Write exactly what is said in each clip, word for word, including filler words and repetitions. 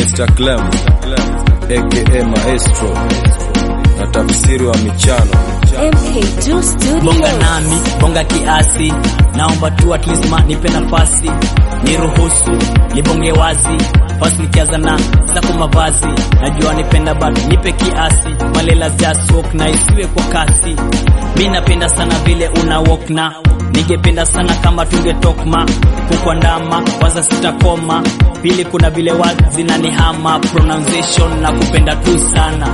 Mister Clem aka Maestro na tafsiri wa michano M K two Studios. Bonga nami, bonga kiasi, naomba tu at least ma nipe nafasi, niruhusu nibonge wazi, fast nikianza na zako mavazi, najua nipenda but nipe kiasi, malela just walk na isiwe kwa kasi. Mimi napenda sana vile una walk na ningependa sana kama tungetokma kukwandama, kwanza sitakoma, pili kuna vile wazi zinanihama, pronunciation na kupenda tu sana.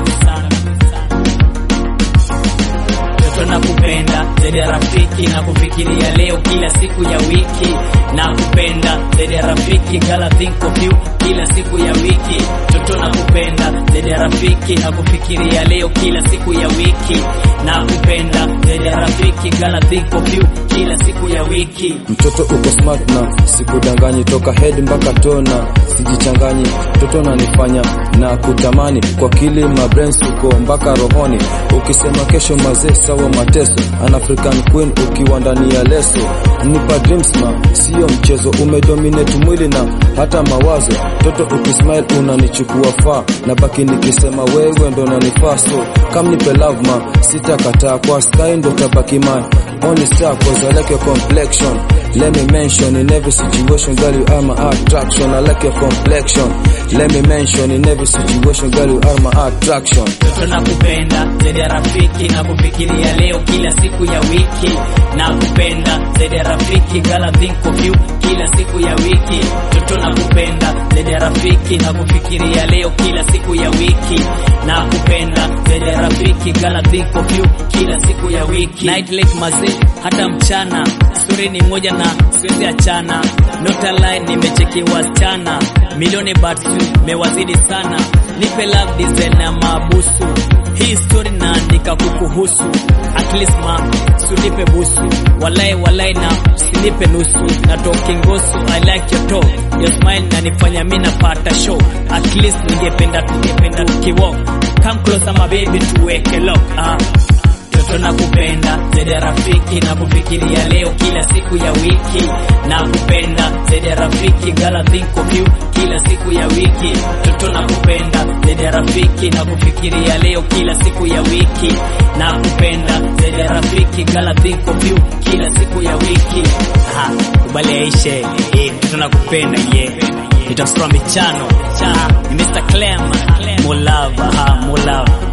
Na kupenda zaidi ya rafiki na kufikiria leo kila siku ya wiki, na kupenda zaidi ya rafiki gala think of you kila siku ya wiki. Toto na kupenda zaidi ya rafiki na kufikiria leo kila siku ya wiki, na kupenda zaidi ya rafiki gala think of you kila siku ya wiki. Mtoto uko smart na sikudanganyi, toka head mpaka tona sijichanganyi. Mtoto nanifanya na kutamani kwa kili ma brains uko mpaka rohoni. Ukisema kesho mazee sawa mateso, an African queen ukiwa ndani ya leso. Nipa dreams ma sio mchezo, umedominate mwili na hata mawazo. Toto ukismile unanichukua far, na baki nikisema wewe ndo unanifaa. So come nipe love ma sitakataa, kwa sky ndo tabaki man only star cause I like your complexion. Let me mention in every situation girl you are my attraction. I like your complexion. Let me mention in every situation girl you are my attraction. Toto na kupenda zaidi ya rafiki na kufikiria leo kila siku ya wiki, na kupenda zaidi ya rafiki gala think of you kila siku ya wiki. Toto na kupenda zaidi ya rafiki na kufikiria leo kila siku ya wiki, na kupenda zaidi ya rafiki gala think of you kila siku ya wiki. Night like mazee hata mchana, story ni moja na siwezi achana. Not a lie nimecheki wasichana milioni but mewazidi sana. Nipe love design na mabusu, hii story naandika kukuhusu. At least ma sunipe busu, walai walai na sinipe nusu. Na talking gosu I like your talk, your smile na nifanya mimi napata show. At least ningependa tungependa tukiwalk, come closer my baby tuweke lock. Ah Toto na kupenda zaidi ya rafiki na kufikiria leo kila siku ya wiki, na kupenda zaidi ya rafiki gala think of you kila siku ya wiki. Toto na kupenda zaidi ya rafiki na kufikiria leo kila siku ya wiki, na kupenda zaidi ya rafiki gala think of you kila siku ya wiki. Ha, kubali aishe, eh, toto na kupenda yeah. Nitafsura michano, cha, ni Mister Clem, more love, ha, more love.